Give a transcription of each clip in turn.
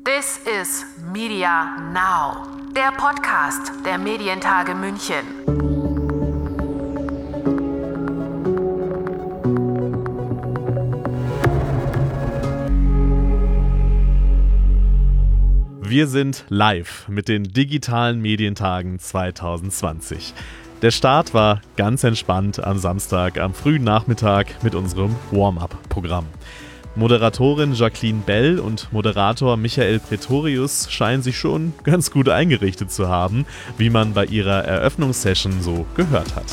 This is Media Now, der Podcast der Medientage München. Wir sind live mit den digitalen Medientagen 2020. Der Start war ganz entspannt am Samstag, am frühen Nachmittag mit unserem Warm-up-Programm. Moderatorin Jacqueline Bell und Moderator Michael Pretorius scheinen sich schon ganz gut eingerichtet zu haben, wie man bei ihrer Eröffnungssession so gehört hat.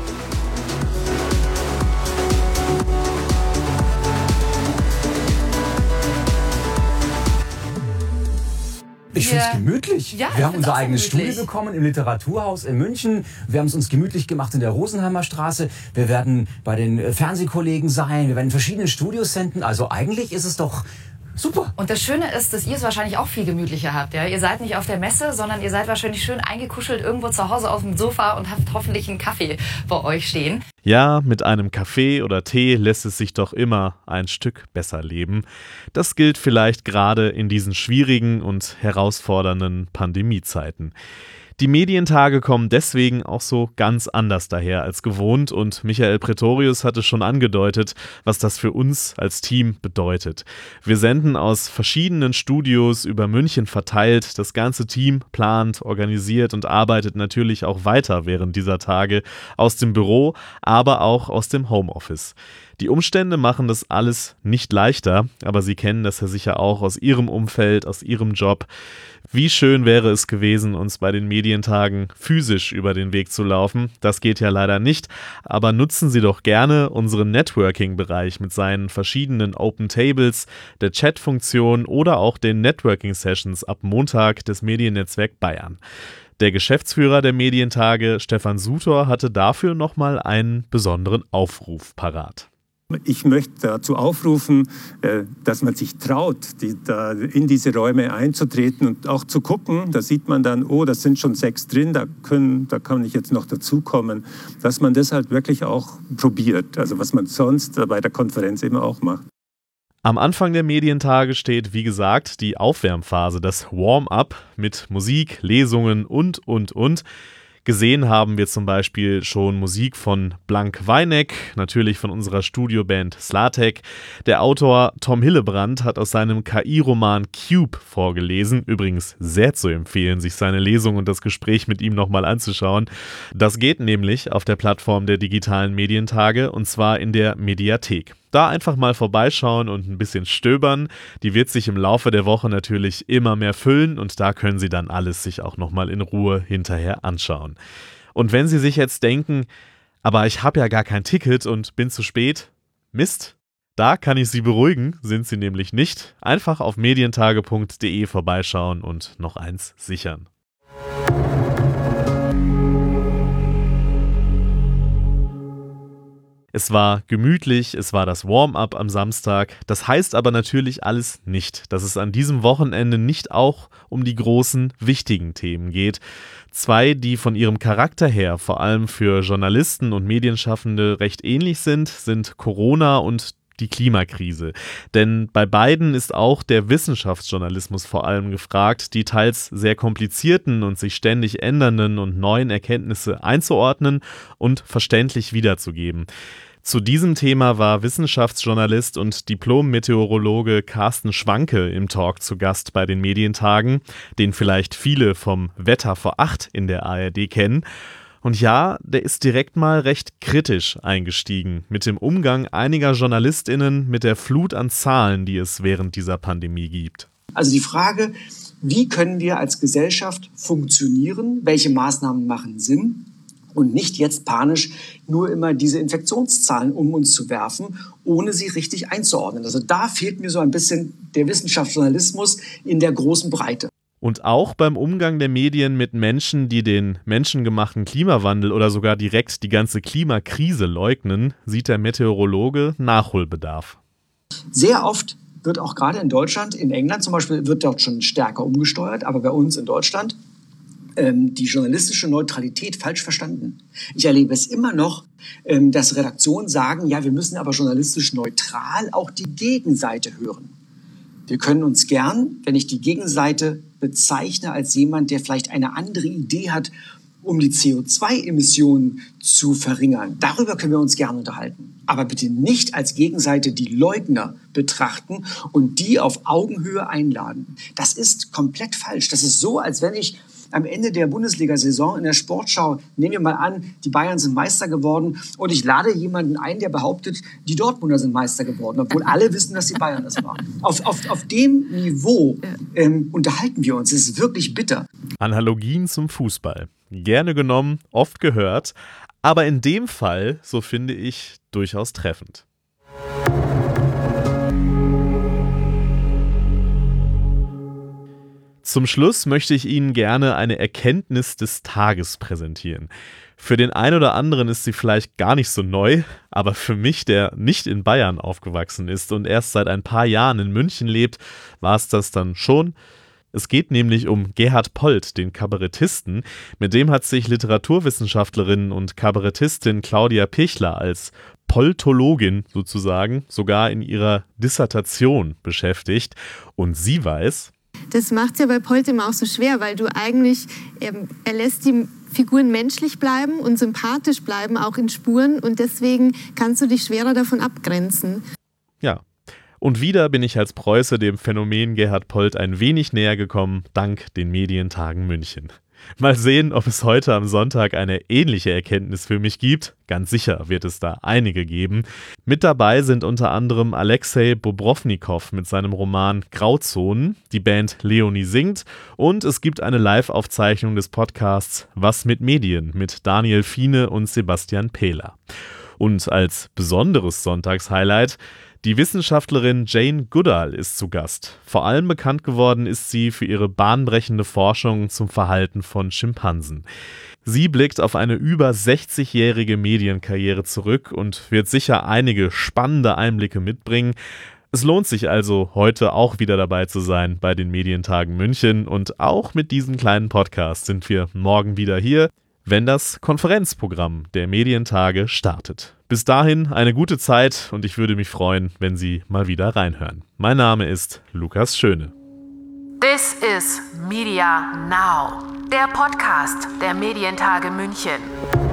Ich finde es gemütlich. Ja, wir haben unser eigenes gemütlich. Studio bekommen im Literaturhaus in München. Wir haben es uns gemütlich gemacht in der Rosenheimer Straße. Wir werden bei den Fernsehkollegen sein. Wir werden in verschiedenen Studios senden. Also eigentlich ist es doch super. Und das Schöne ist, dass ihr es wahrscheinlich auch viel gemütlicher habt. Ja? Ihr seid nicht auf der Messe, sondern ihr seid wahrscheinlich schön eingekuschelt irgendwo zu Hause auf dem Sofa und habt hoffentlich einen Kaffee bei euch stehen. Ja, mit einem Kaffee oder Tee lässt es sich doch immer ein Stück besser leben. Das gilt vielleicht gerade in diesen schwierigen und herausfordernden Pandemiezeiten. Die Medientage kommen deswegen auch so ganz anders daher als gewohnt und Michael Pretorius hatte schon angedeutet, was das für uns als Team bedeutet. Wir senden aus verschiedenen Studios über München verteilt. Das ganze Team plant, organisiert und arbeitet natürlich auch weiter während dieser Tage aus dem Büro, aber auch aus dem Homeoffice. Die Umstände machen das alles nicht leichter, aber Sie kennen das ja sicher auch aus Ihrem Umfeld, aus Ihrem Job. Wie schön wäre es gewesen, uns bei den Medientagen physisch über den Weg zu laufen. Das geht ja leider nicht, aber nutzen Sie doch gerne unseren Networking-Bereich mit seinen verschiedenen Open Tables, der Chat-Funktion oder auch den Networking-Sessions ab Montag des Mediennetzwerk Bayern. Der Geschäftsführer der Medientage, Stefan Sutor, hatte dafür nochmal einen besonderen Aufruf parat. Ich möchte dazu aufrufen, dass man sich traut, in diese Räume einzutreten und auch zu gucken. Da sieht man dann, oh, da sind schon 6 drin, da kann ich jetzt noch dazukommen. Dass man das halt wirklich auch probiert, also was man sonst bei der Konferenz eben auch macht. Am Anfang der Medientage steht, wie gesagt, die Aufwärmphase, das Warm-up mit Musik, Lesungen und. Gesehen haben wir zum Beispiel schon Musik von Blank Weineck, natürlich von unserer Studioband Slatek. Der Autor Tom Hillebrand hat aus seinem KI-Roman Cube vorgelesen. Übrigens sehr zu empfehlen, sich seine Lesung und das Gespräch mit ihm nochmal anzuschauen. Das geht nämlich auf der Plattform der digitalen Medientage und zwar in der Mediathek. Da einfach mal vorbeischauen und ein bisschen stöbern. Die wird sich im Laufe der Woche natürlich immer mehr füllen und da können Sie dann alles sich auch nochmal in Ruhe hinterher anschauen. Und wenn Sie sich jetzt denken, aber ich habe ja gar kein Ticket und bin zu spät, Mist, da kann ich Sie beruhigen, sind Sie nämlich nicht. Einfach auf medientage.de vorbeischauen und noch eins sichern. Es war gemütlich, es war das Warm-up am Samstag. Das heißt aber natürlich alles nicht, dass es an diesem Wochenende nicht auch um die großen, wichtigen Themen geht. 2, die von ihrem Charakter her vor allem für Journalisten und Medienschaffende recht ähnlich sind Corona und die Klimakrise. Denn bei beiden ist auch der Wissenschaftsjournalismus vor allem gefragt, die teils sehr komplizierten und sich ständig ändernden und neuen Erkenntnisse einzuordnen und verständlich wiederzugeben. Zu diesem Thema war Wissenschaftsjournalist und Diplom-Meteorologe Carsten Schwanke im Talk zu Gast bei den Medientagen, den vielleicht viele vom Wetter vor 8 in der ARD kennen. Und ja, der ist direkt mal recht kritisch eingestiegen mit dem Umgang einiger JournalistInnen mit der Flut an Zahlen, die es während dieser Pandemie gibt. Also die Frage, wie können wir als Gesellschaft funktionieren, welche Maßnahmen machen Sinn und nicht jetzt panisch nur immer diese Infektionszahlen um uns zu werfen, ohne sie richtig einzuordnen. Also da fehlt mir so ein bisschen der Wissenschaftsjournalismus in der großen Breite. Und auch beim Umgang der Medien mit Menschen, die den menschengemachten Klimawandel oder sogar direkt die ganze Klimakrise leugnen, sieht der Meteorologe Nachholbedarf. Sehr oft wird auch gerade in Deutschland, in England zum Beispiel, wird dort schon stärker umgesteuert, aber bei uns in Deutschland die journalistische Neutralität falsch verstanden. Ich erlebe es immer noch, dass Redaktionen sagen, ja, wir müssen aber journalistisch neutral auch die Gegenseite hören. Wir können uns gern, wenn ich die Gegenseite bezeichne, als jemand, der vielleicht eine andere Idee hat, um die CO2-Emissionen zu verringern. Darüber können wir uns gerne unterhalten. Aber bitte nicht als Gegenseite die Leugner betrachten und die auf Augenhöhe einladen. Das ist komplett falsch. Das ist so, als wenn ich am Ende der Bundesliga-Saison in der Sportschau, nehmen wir mal an, die Bayern sind Meister geworden und ich lade jemanden ein, der behauptet, die Dortmunder sind Meister geworden, obwohl alle wissen, dass die Bayern das waren. Auf dem Niveau unterhalten wir uns. Es ist wirklich bitter. Analogien zum Fußball. Gerne genommen, oft gehört, aber in dem Fall, so finde ich, durchaus treffend. Zum Schluss möchte ich Ihnen gerne eine Erkenntnis des Tages präsentieren. Für den einen oder anderen ist sie vielleicht gar nicht so neu, aber für mich, der nicht in Bayern aufgewachsen ist und erst seit ein paar Jahren in München lebt, war es das dann schon. Es geht nämlich um Gerhard Polt, den Kabarettisten. Mit dem hat sich Literaturwissenschaftlerin und Kabarettistin Claudia Pichler als Poltologin sozusagen sogar in ihrer Dissertation beschäftigt. Und sie weiß: Das macht es ja bei Polt immer auch so schwer, weil du eigentlich, er lässt die Figuren menschlich bleiben und sympathisch bleiben, auch in Spuren. Und deswegen kannst du dich schwerer davon abgrenzen. Ja. Und wieder bin ich als Preuße dem Phänomen Gerhard Polt ein wenig näher gekommen, dank den Medientagen München. Mal sehen, ob es heute am Sonntag eine ähnliche Erkenntnis für mich gibt. Ganz sicher wird es da einige geben. Mit dabei sind unter anderem Alexei Bobrovnikow mit seinem Roman Grauzonen, die Band Leonie singt und es gibt eine Live-Aufzeichnung des Podcasts Was mit Medien mit Daniel Fiene und Sebastian Pehler. Und als besonderes Sonntagshighlight: die Wissenschaftlerin Jane Goodall ist zu Gast. Vor allem bekannt geworden ist sie für ihre bahnbrechende Forschung zum Verhalten von Schimpansen. Sie blickt auf eine über 60-jährige Medienkarriere zurück und wird sicher einige spannende Einblicke mitbringen. Es lohnt sich also, heute auch wieder dabei zu sein bei den Medientagen München. Und auch mit diesem kleinen Podcast sind wir morgen wieder hier, wenn das Konferenzprogramm der Medientage startet. Bis dahin eine gute Zeit und ich würde mich freuen, wenn Sie mal wieder reinhören. Mein Name ist Lukas Schöne. This is Media Now, der Podcast der Medientage München.